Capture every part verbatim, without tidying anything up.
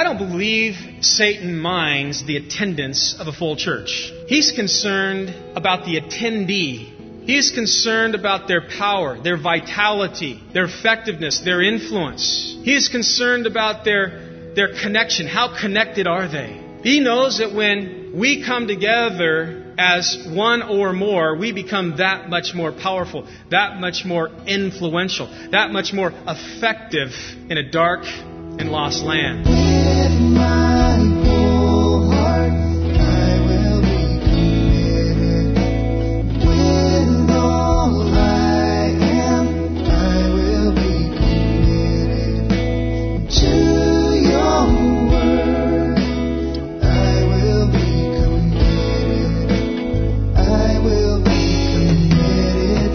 I don't believe Satan minds the attendance of a full church. He's concerned about the attendee. He's concerned about their power, their vitality, their effectiveness, their influence. He is concerned about their, their connection. How connected are they? He knows that when we come together as one or more, we become that much more powerful, that much more influential, that much more effective in a dark and lost land. With my whole heart, I will be committed. With all I am, I will be committed to your word. I will be committed. I will be committed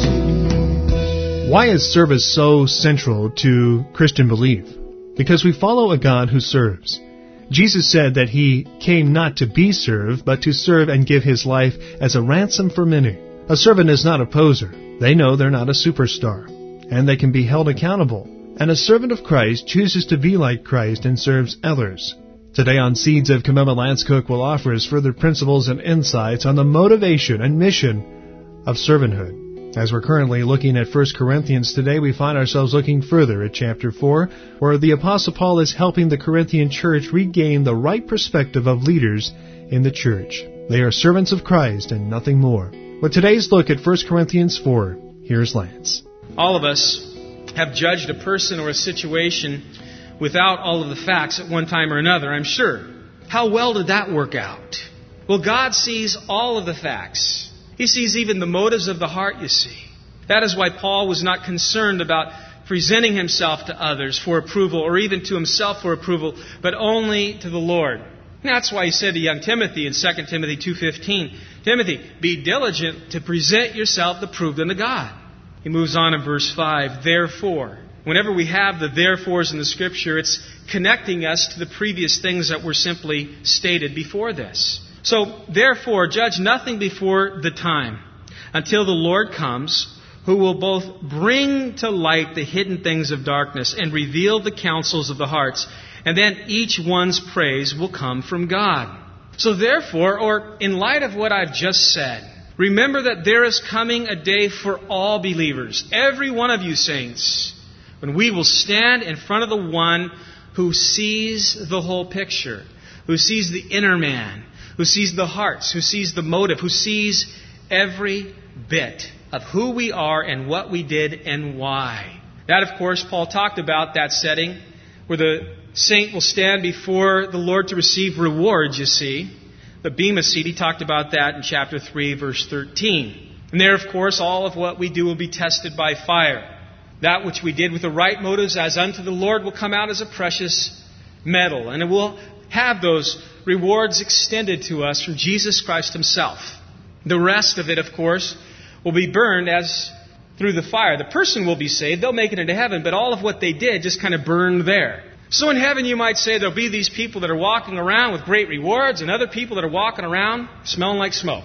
to you. Why is service so central to Christian belief? Because we follow a God who serves. Jesus said that He came not to be served, but to serve and give His life as a ransom for many. A servant is not a poser. They know they're not a superstar, and they can be held accountable. And a servant of Christ chooses to be like Christ and serves others. Today on Seeds of Commitment, Lance Cook will offer us further principles and insights on the motivation and mission of servanthood. As we're currently looking at First Corinthians today, we find ourselves looking further at chapter four, where the Apostle Paul is helping the Corinthian church regain the right perspective of leaders in the church. They are servants of Christ and nothing more. With today's look at First Corinthians four, here's Lance. All of us have judged a person or a situation without all of the facts at one time or another, I'm sure. How well did that work out? Well, God sees all of the facts. He sees even the motives of the heart, you see. That is why Paul was not concerned about presenting himself to others for approval or even to himself for approval, but only to the Lord. And that's why he said to young Timothy in Second Timothy two fifteen, Timothy, be diligent to present yourself approved unto God. He moves on in verse five, therefore. Whenever we have the therefores in the Scripture, it's connecting us to the previous things that were simply stated before this. So, therefore, judge nothing before the time, until the Lord comes, who will both bring to light the hidden things of darkness and reveal the counsels of the hearts, and then each one's praise will come from God. So therefore, or in light of what I've just said, remember that there is coming a day for all believers, every one of you saints, when we will stand in front of the one who sees the whole picture, who sees the inner man, who sees the hearts, who sees the motive, who sees every bit of who we are and what we did and why. That, of course, Paul talked about that setting where the saint will stand before the Lord to receive rewards, you see. The Bema seat, he talked about that in chapter three, verse thirteen. And there, of course, all of what we do will be tested by fire. That which we did with the right motives as unto the Lord will come out as a precious metal, and it will have those rewards extended to us from Jesus Christ Himself. The rest of it, of course, will be burned as through the fire. The person will be saved, they'll make it into heaven, but all of what they did just kind of burned there. So in heaven you might say there'll be these people that are walking around with great rewards and other people that are walking around smelling like smoke.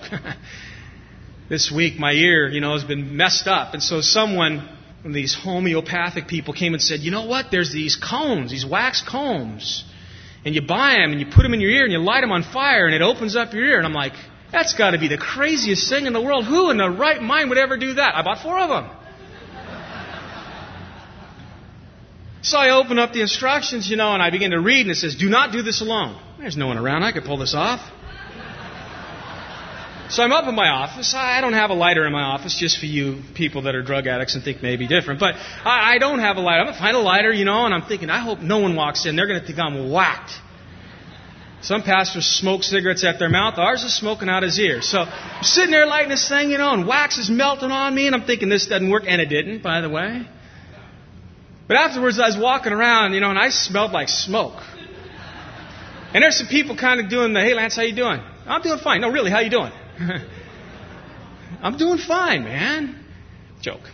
This week my ear, you know, has been messed up, and so someone, one of these homeopathic people, came and said, you know what, there's these combs, these wax combs. And you buy them and you put them in your ear and you light them on fire and it opens up your ear. And I'm like, that's got to be the craziest thing in the world. Who in their right mind would ever do that? I bought four of them. So I open up the instructions, you know, and I begin to read, and it says, do not do this alone. There's no one around. I could pull this off. So I'm up in my office. I don't have a lighter in my office, just for you people that are drug addicts and think maybe different. But I, I don't have a lighter. I'm going to find a lighter, you know, and I'm thinking, I hope no one walks in. They're going to think I'm whacked. Some pastors smoke cigarettes at their mouth. Ours is smoking out his ear. So I'm sitting there lighting this thing, you know, and wax is melting on me, and I'm thinking this doesn't work. And it didn't, by the way. But afterwards, I was walking around, you know, and I smelled like smoke. And there's some people kind of doing the, hey, Lance, how you doing? I'm doing fine. No, really, how you doing? I'm doing fine, man. Joke.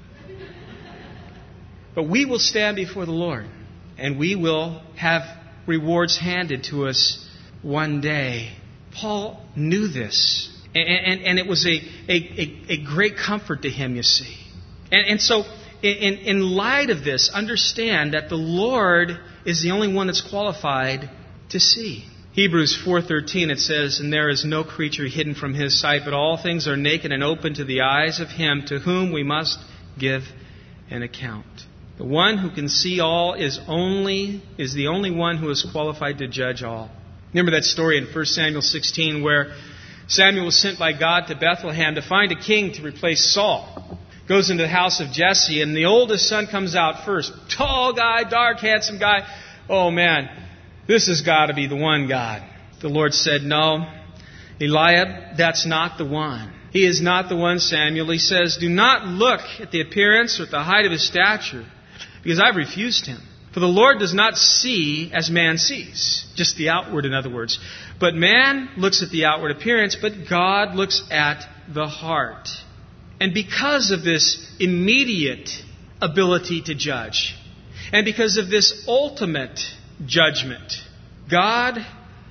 But we will stand before the Lord, and we will have rewards handed to us one day. Paul knew this, and, and, and it was a, a, a, a great comfort to him, you see. And, and so in, in light of this, understand that the Lord is the only one that's qualified to see. Hebrews four thirteen, it says, "And there is no creature hidden from His sight, but all things are naked and open to the eyes of Him to whom we must give an account." The one who can see all is only is the only one who is qualified to judge all. Remember that story in First Samuel sixteen where Samuel was sent by God to Bethlehem to find a king to replace Saul. Goes into the house of Jesse, and the oldest son comes out first. Tall guy, dark, handsome guy. Oh man, this has got to be the one, God. The Lord said, "No, Eliab, that's not the one. He is not the one, Samuel." He says, "Do not look at the appearance or at the height of his stature, because I've refused him. For the Lord does not see as man sees," just the outward, in other words. "But man looks at the outward appearance, but God looks at the heart." And because of this immediate ability to judge, and because of this ultimate judgment, God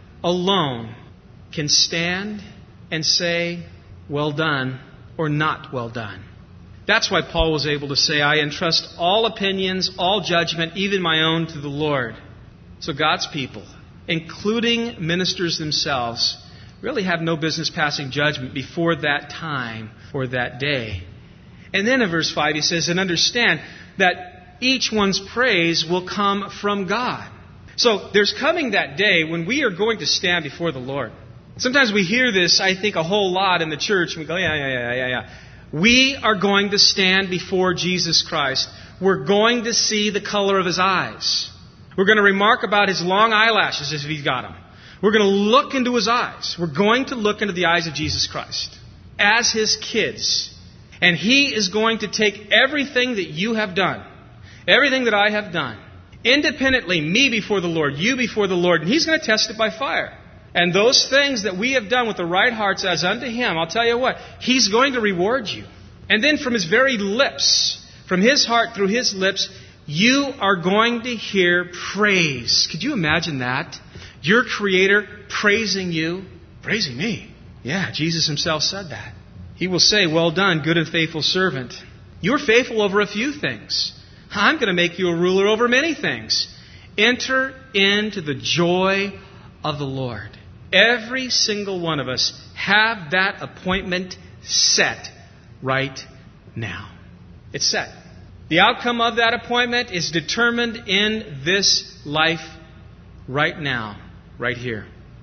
alone can stand and say, "Well done," or "Not well done." That's why Paul was able to say, "I entrust all opinions, all judgment, even my own, to the Lord." So God's people, including ministers themselves, really have no business passing judgment before that time or that day. And then in verse five he says, "And understand that each one's praise will come from God." So there's coming that day when we are going to stand before the Lord. Sometimes we hear this, I think, a whole lot in the church, and we go, yeah, yeah, yeah, yeah, yeah. We are going to stand before Jesus Christ. We're going to see the color of His eyes. We're going to remark about His long eyelashes if He's got them. We're going to look into His eyes. We're going to look into the eyes of Jesus Christ as His kids. And He is going to take everything that you have done, everything that I have done, independently, me before the Lord, you before the Lord, and He's going to test it by fire. And those things that we have done with the right hearts as unto Him, I'll tell you what, He's going to reward you. And then from His very lips, from His heart through His lips, you are going to hear praise. Could you imagine that? Your Creator praising you. Praising me? Yeah, Jesus Himself said that. He will say, "Well done, good and faithful servant. You're faithful over a few things. I'm going to make you a ruler over many things. Enter into the joy of the Lord." Every single one of us have that appointment set right now. It's set. The outcome of that appointment is determined in this life right now, right here.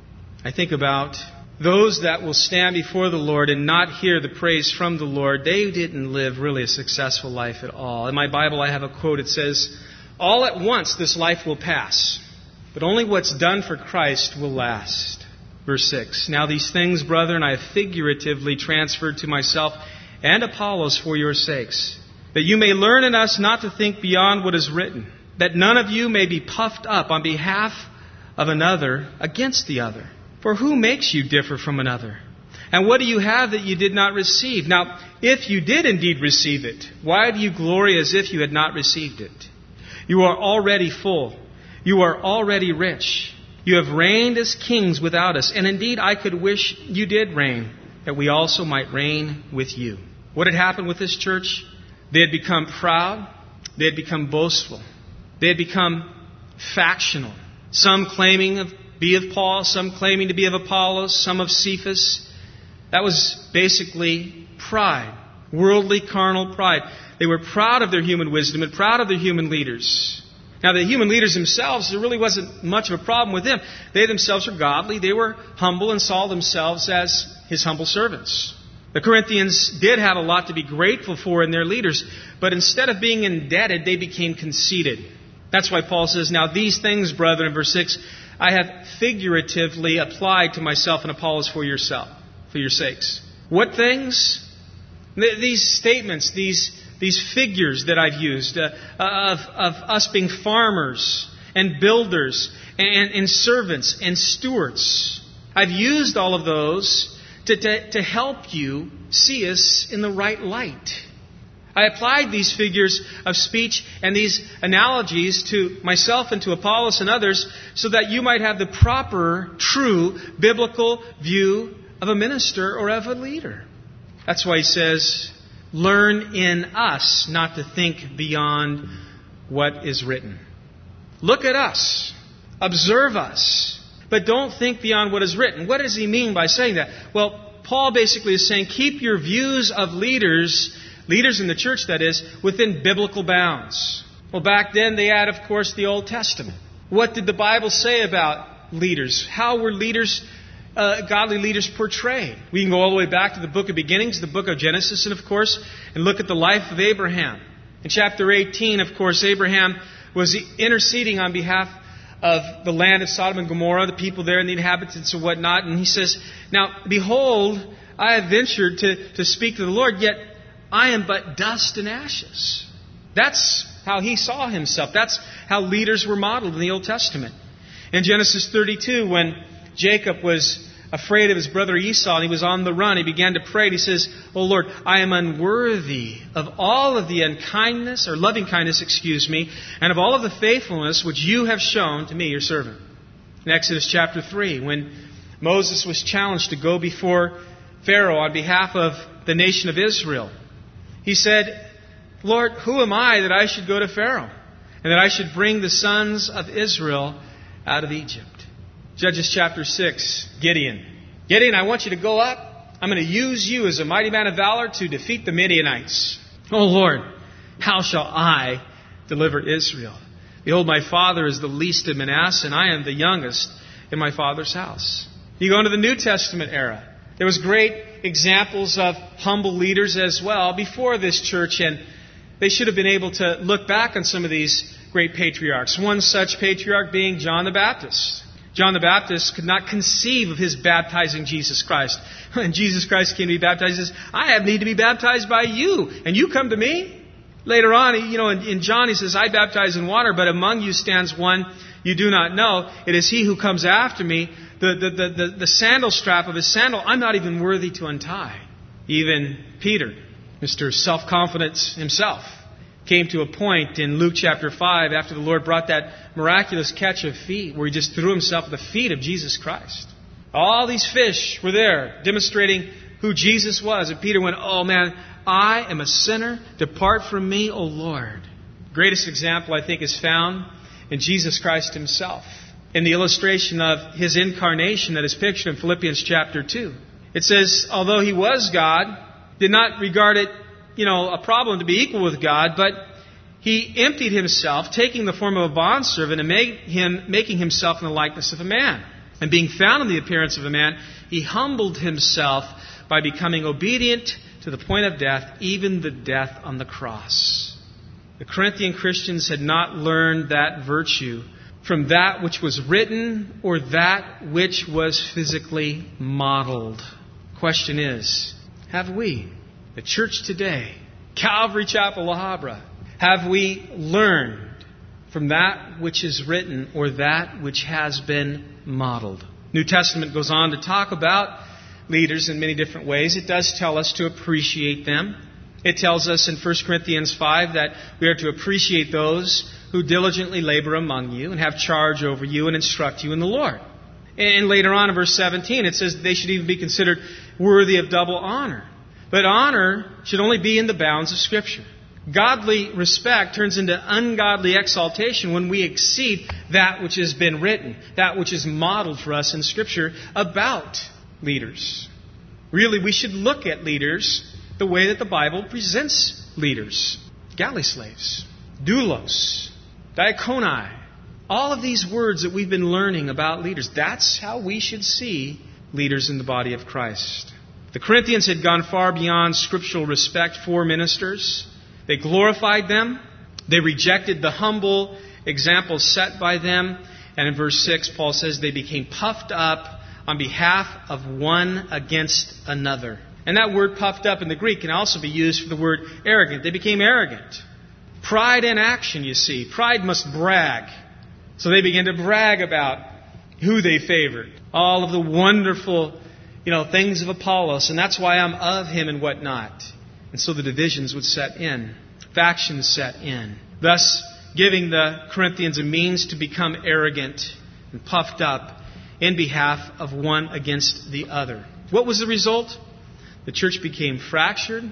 I think about those that will stand before the Lord and not hear the praise from the Lord. They didn't live really a successful life at all. In my Bible I have a quote. It says, "All at once this life will pass, but only what's done for Christ will last." Verse six, "Now these things, brethren, I have figuratively transferred to myself and Apollos for your sakes, that you may learn in us not to think beyond what is written, that none of you may be puffed up on behalf of another against the other. For who makes you differ from another? And what do you have that you did not receive? Now, if you did indeed receive it, why do you glory as if you had not received it? You are already full. You are already rich. You have reigned as kings without us. And indeed, I could wish you did reign, that we also might reign with you." What had happened with this church? They had become proud. They had become boastful. They had become factional. Some claiming to be of Paul, some claiming to be of Apollos, some of Cephas. That was basically pride. Worldly, carnal pride. They were proud of their human wisdom and proud of their human leaders. Now, the human leaders themselves, there really wasn't much of a problem with them. They themselves were godly. They were humble and saw themselves as His humble servants. The Corinthians did have a lot to be grateful for in their leaders, but instead of being indebted, they became conceited. That's why Paul says, "Now these things, brethren," in verse six, "I have figuratively applied to myself and Apollos for yourself, for your sakes." What things? These statements, these These figures that I've used uh, of, of us being farmers and builders and, and servants and stewards. I've used all of those to, to, to help you see us in the right light. I applied these figures of speech and these analogies to myself and to Apollos and others so that you might have the proper, true, biblical view of a minister or of a leader. That's why he says, learn in us not to think beyond what is written. Look at us. Observe us. But don't think beyond what is written. What does he mean by saying that? Well, Paul basically is saying keep your views of leaders, leaders in the church that is, within biblical bounds. Well, back then they had, of course, the Old Testament. What did the Bible say about leaders? How were leaders, uh, godly leaders portrayed? We can go all the way back to the book of beginnings, the book of Genesis, and of course, and look at the life of Abraham. In chapter eighteen, of course, Abraham was interceding on behalf of the land of Sodom and Gomorrah, the people there and the inhabitants and whatnot. And he says, now, behold, I have ventured to, to speak to the Lord, yet I am but dust and ashes. That's how he saw himself. That's how leaders were modeled in the Old Testament. In Genesis thirty-two, when Jacob was afraid of his brother Esau and he was on the run, he began to pray. And he says, "Oh Lord, I am unworthy of all of the unkindness, or loving kindness, excuse me, and of all of the faithfulness which you have shown to me, your servant." In Exodus chapter three, when Moses was challenged to go before Pharaoh on behalf of the nation of Israel, he said, "Lord, who am I that I should go to Pharaoh, and that I should bring the sons of Israel out of Egypt?" Judges chapter six, Gideon. Gideon, I want you to go up. I'm going to use you as a mighty man of valor to defeat the Midianites. "Oh Lord, how shall I deliver Israel? Behold, my father is the least in Manasseh, and I am the youngest in my father's house." You go into the New Testament era. There was great examples of humble leaders as well before this church, and they should have been able to look back on some of these great patriarchs. One such patriarch being John the Baptist. John the Baptist could not conceive of his baptizing Jesus Christ. When Jesus Christ came to be baptized, he says, "I have need to be baptized by you, and you come to me?" Later on, you know, in, in John, he says, "I baptize in water, but among you stands one you do not know. It is he who comes after me. The, the, the, the, the sandal strap of his sandal, I'm not even worthy to untie." Even Peter, Mister Self-Confidence himself, came to a point in Luke chapter five after the Lord brought that miraculous catch of feet where he just threw himself at the feet of Jesus Christ. All these fish were there demonstrating who Jesus was. And Peter went, "Oh man, I am a sinner. Depart from me, O Lord." Greatest example, I think, is found in Jesus Christ himself, in the illustration of his incarnation that is pictured in Philippians chapter two. It says, although he was God, did not regard it, you know, a problem to be equal with God, but he emptied himself, taking the form of a bondservant and made him, making himself in the likeness of a man. And being found in the appearance of a man, he humbled himself by becoming obedient to the point of death, even the death on the cross. The Corinthian Christians had not learned that virtue from that which was written or that which was physically modeled. Question is, have we, the church today, Calvary Chapel La Habra, have we learned from that which is written or that which has been modeled? New Testament goes on to talk about leaders in many different ways. It does tell us to appreciate them. It tells us in First Corinthians five that we are to appreciate those who diligently labor among you and have charge over you and instruct you in the Lord. And later on in verse seventeen, it says they should even be considered worthy of double honor. But honor should only be in the bounds of Scripture. Godly respect turns into ungodly exaltation when we exceed that which has been written, that which is modeled for us in Scripture about leaders. Really, we should look at leaders the way that the Bible presents leaders. Galley slaves, doulos, diakonai, all of these words that we've been learning about leaders, that's how we should see leaders in the body of Christ. The Corinthians had gone far beyond scriptural respect for ministers. They glorified them. They rejected the humble example set by them. And in verse six, Paul says they became puffed up on behalf of one against another. And that word puffed up in the Greek can also be used for the word arrogant. They became arrogant. Pride in action, you see. Pride must brag. So they began to brag about who they favored. All of the wonderful, you know, things of Apollos. And that's why I'm of him and whatnot. And so the divisions would set in. Factions set in. Thus, giving the Corinthians a means to become arrogant and puffed up in behalf of one against the other. What was the result? The church became fractured.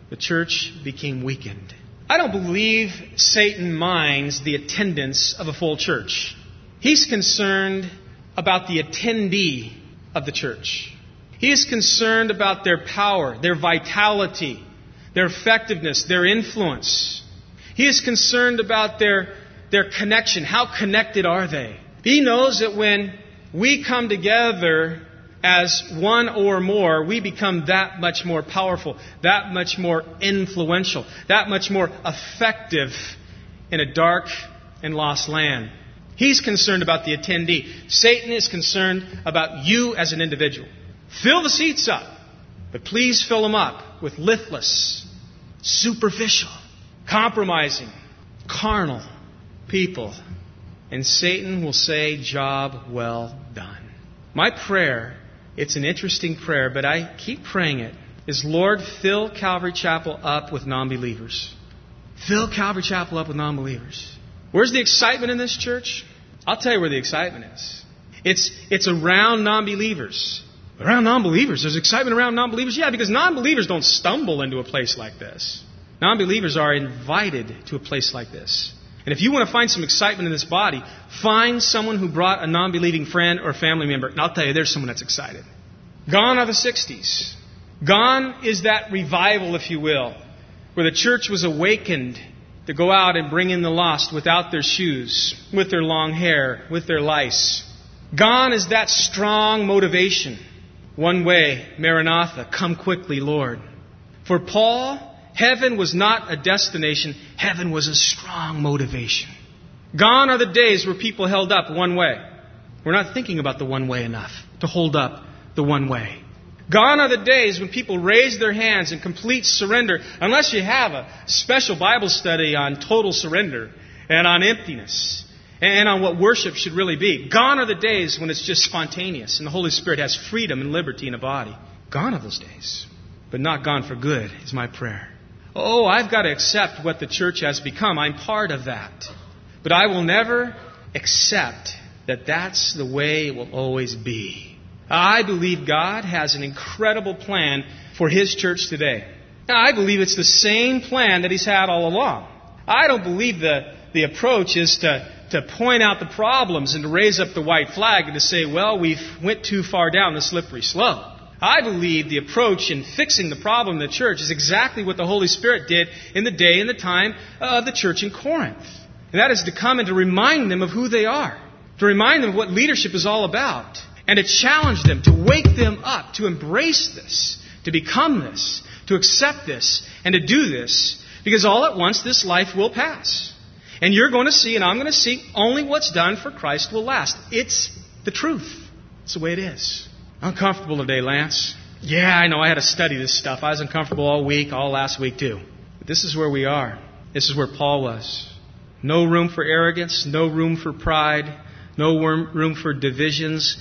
the church became weakened. I don't believe Satan minds the attendance of a full church. He's concerned about the attendee of the church. He is concerned about their power, their vitality, their effectiveness, their influence. He is concerned about their, their connection. How connected are they? He knows that when we come together as one or more, we become that much more powerful, that much more influential, that much more effective in a dark and lost land. He's concerned about the attendee. Satan is concerned about you as an individual. Fill the seats up, but please fill them up with listless, superficial, compromising, carnal people. And Satan will say, job well done. My prayer, it's an interesting prayer, but I keep praying it, is Lord, fill Calvary Chapel up with non-believers. Fill Calvary Chapel up with non-believers. Where's the excitement in this church? I'll tell you where the excitement is. It's, it's around non-believers. Around non-believers. There's excitement around non-believers? Yeah, because non-believers don't stumble into a place like this. Non-believers are invited to a place like this. And if you want to find some excitement in this body, find someone who brought a non-believing friend or family member. And I'll tell you, there's someone that's excited. Gone are the sixties. Gone is that revival, if you will, where the church was awakened to go out and bring in the lost without their shoes, with their long hair, with their lice. Gone is that strong motivation. One way, Maranatha, come quickly, Lord. For Paul, heaven was not a destination. Heaven was a strong motivation. Gone are the days where people held up one way. We're not thinking about the one way enough to hold up the one way. Gone are the days when people raise their hands in complete surrender, unless you have a special Bible study on total surrender and on emptiness and on what worship should really be. Gone are the days when it's just spontaneous and the Holy Spirit has freedom and liberty in a body. Gone are those days, but not gone for good is my prayer. Oh, I've got to accept what the church has become. I'm part of that. But I will never accept that that's the way it will always be. I believe God has an incredible plan for His church today. Now, I believe it's the same plan that He's had all along. I don't believe the, the approach is to, to point out the problems and to raise up the white flag and to say, well, we've went too far down the slippery slope. I believe the approach in fixing the problem in the church is exactly what the Holy Spirit did in the day and the time of the church in Corinth. And that is to come and to remind them of who they are, to remind them of what leadership is all about, and to challenge them, to wake them up, to embrace this, to become this, to accept this, and to do this, because all at once this life will pass. And you're going to see, and I'm going to see, only what's done for Christ will last. It's the truth. It's the way it is. Uncomfortable today, Lance. Yeah, I know. I had to study this stuff. I was uncomfortable all week, all last week too. But this is where we are. This is where Paul was. No room for arrogance. No room for pride. No room for divisions.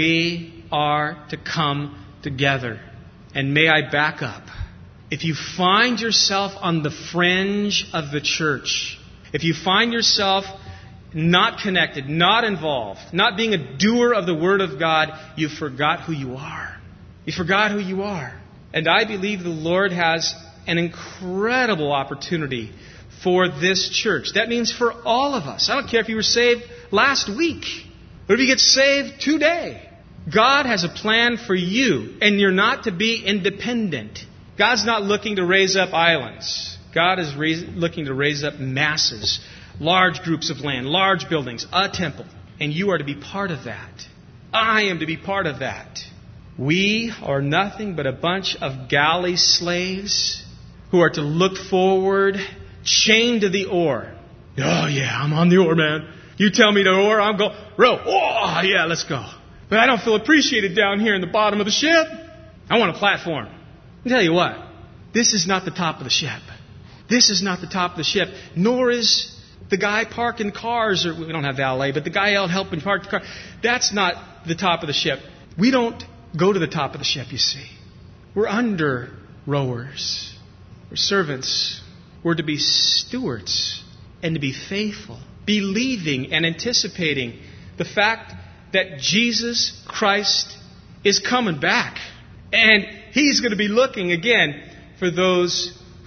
We are to come together. And may I back up. If you find yourself on the fringe of the church, if you find yourself not connected, not involved, not being a doer of the Word of God, you forgot who you are. You forgot who you are. And I believe the Lord has an incredible opportunity for this church. That means for all of us. I don't care if you were saved last week or if you get saved today. God has a plan for you, and you're not to be independent. God's not looking to raise up islands. God is raise, looking to raise up masses. Large groups of land, large buildings, a temple. And you are to be part of that. I am to be part of that. We are nothing but a bunch of galley slaves who are to look forward, chained to the oar. Oh, yeah, I'm on the oar, man. You tell me to oar, I'm going, row. Oh, yeah, let's go. But I don't feel appreciated down here in the bottom of the ship. I want a platform. I'll tell you what, this is not the top of the ship. This is not the top of the ship, nor is the guy parking cars, or we don't have valet, but the guy out helping park the car. That's not the top of the ship. We don't go to the top of the ship, you see. We're under rowers. We're servants. We're to be stewards and to be faithful, believing and anticipating the fact that Jesus Christ is coming back. And He's going to be looking again for those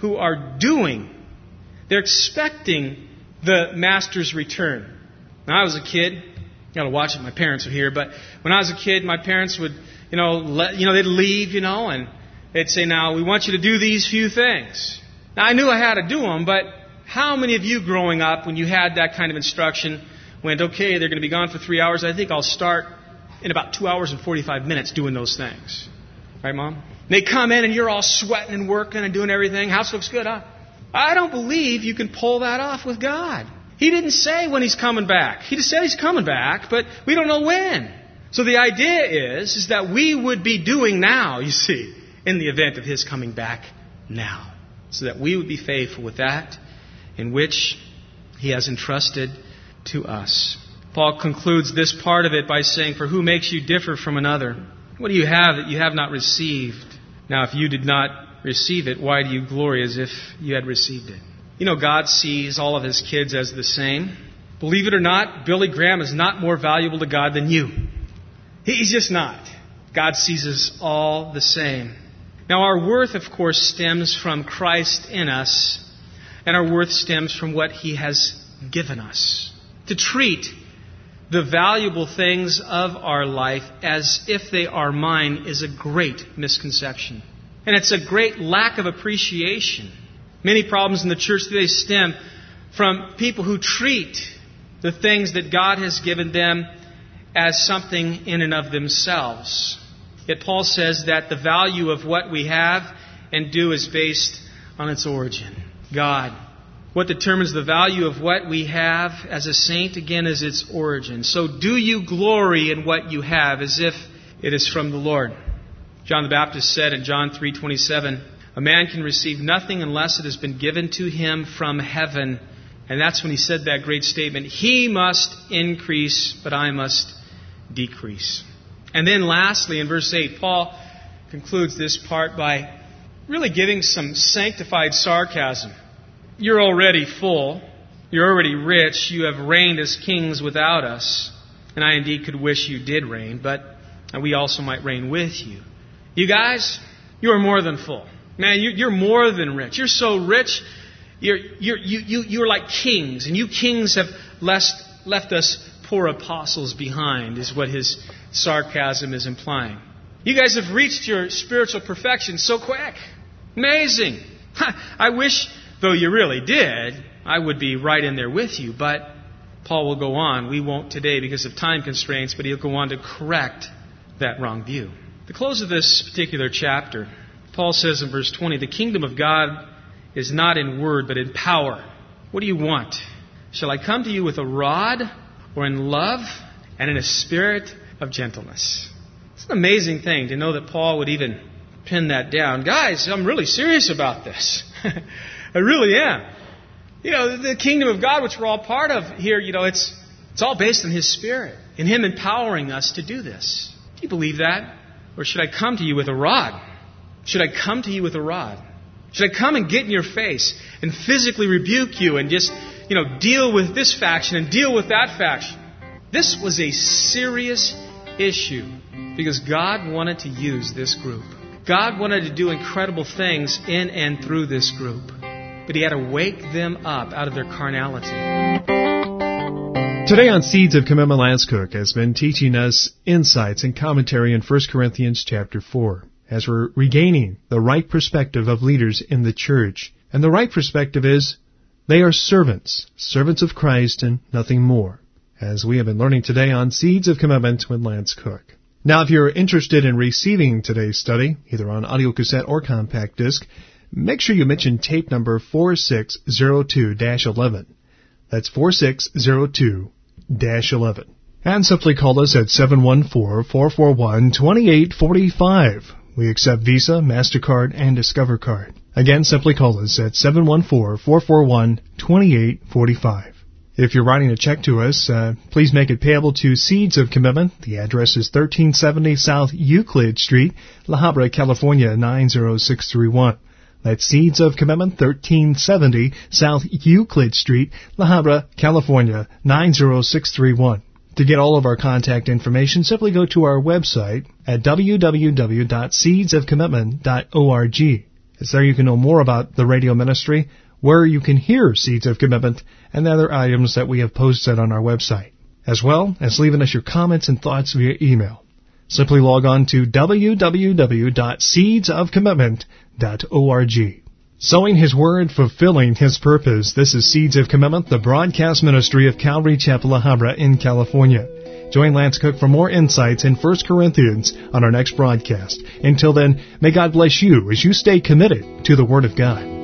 who are doing. They're expecting the master's return. When I was a kid, you got to watch it. My parents are here, but when I was a kid, my parents would, you know, let, you know, they'd leave, you know, and they'd say, "Now we want you to do these few things." Now I knew I had to do them, but how many of you growing up, when you had that kind of instruction, went, "Okay, they're going to be gone for three hours. I think I'll start in about two hours and forty-five minutes doing those things." Right, Mom? They come in and you're all sweating and working and doing everything. House looks good, huh? I don't believe you can pull that off with God. He didn't say when He's coming back. He just said He's coming back, but we don't know when. So the idea is, is that we would be doing now, you see, in the event of His coming back now. So that we would be faithful with that in which He has entrusted to us. Paul concludes this part of it by saying, "For who makes you differ from another? What do you have that you have not received? Now, if you did not receive it, why do you glory as if you had received it?" You know, God sees all of His kids as the same. Believe it or not, Billy Graham is not more valuable to God than you. He's just not. God sees us all the same. Now, our worth, of course, stems from Christ in us, and our worth stems from what He has given us. To treat the valuable things of our life as if they are mine is a great misconception. And it's a great lack of appreciation. Many problems in the church today stem from people who treat the things that God has given them as something in and of themselves. Yet Paul says that the value of what we have and do is based on its origin, God. What determines the value of what we have as a saint, again, is its origin. So do you glory in what you have as if it is from the Lord? John the Baptist said in John three twenty-seven, "A man can receive nothing unless it has been given to him from heaven." And that's when he said that great statement, "He must increase, but I must decrease." And then lastly, in verse eight, Paul concludes this part by really giving some sanctified sarcasm. You're already full. You're already rich. You have reigned as kings without us. And I indeed could wish you did reign, but we also might reign with you. You guys, you are more than full. Man, you're more than rich. You're so rich, you're, you're, you, you, you're like kings. And you kings have left, left us poor apostles behind, is what his sarcasm is implying. You guys have reached your spiritual perfection so quick. Amazing. I wish, though you really did, I would be right in there with you. But Paul will go on. We won't today because of time constraints, but he'll go on to correct that wrong view. At the close of this particular chapter, Paul says in verse twenty, "The kingdom of God is not in word, but in power. What do you want? Shall I come to you with a rod, or in love, and in a spirit of gentleness?" It's an amazing thing to know that Paul would even pin that down. Guys, I'm really serious about this. I really am. You know, the kingdom of God, which we're all part of here, you know, it's it's all based on His Spirit, in Him empowering us to do this. Do you believe that? Or should I come to you with a rod? Should I come to you with a rod? Should I come and get in your face and physically rebuke you and just, you know, deal with this faction and deal with that faction? This was a serious issue because God wanted to use this group. God wanted to do incredible things in and through this group. But He had to wake them up out of their carnality. Today on Seeds of Commitment, Lance Cook has been teaching us insights and commentary in First Corinthians chapter four, as we're regaining the right perspective of leaders in the church. And the right perspective is they are servants, servants of Christ and nothing more, as we have been learning today on Seeds of Commitment with Lance Cook. Now, if you're interested in receiving today's study, either on audio cassette or compact disc, make sure you mention tape number four six zero two dash eleven. That's four six zero two dash eleven. And simply call us at seven one four, four four one, two eight four five. We accept Visa, MasterCard, and Discover Card. Again, simply call us at seven one four, four four one, two eight four five. If you're writing a check to us, uh, please make it payable to Seeds of Commitment. The address is thirteen seventy South Euclid Street, La Habra, California, nine zero six three one. That's Seeds of Commitment, thirteen seventy South Euclid Street, La Habra, California, nine zero six three one. To get all of our contact information, simply go to our website at w w w dot seeds of commitment dot org. It's there you can know more about the radio ministry, where you can hear Seeds of Commitment, and the other items that we have posted on our website, as well as leaving us your comments and thoughts via email. Simply log on to w w w dot seeds of commitment dot org. Sowing His Word, fulfilling His purpose. This is Seeds of Commitment, the broadcast ministry of Calvary Chapel La Habra in California. Join Lance Cook for more insights in First Corinthians on our next broadcast. Until then, may God bless you as you stay committed to the Word of God.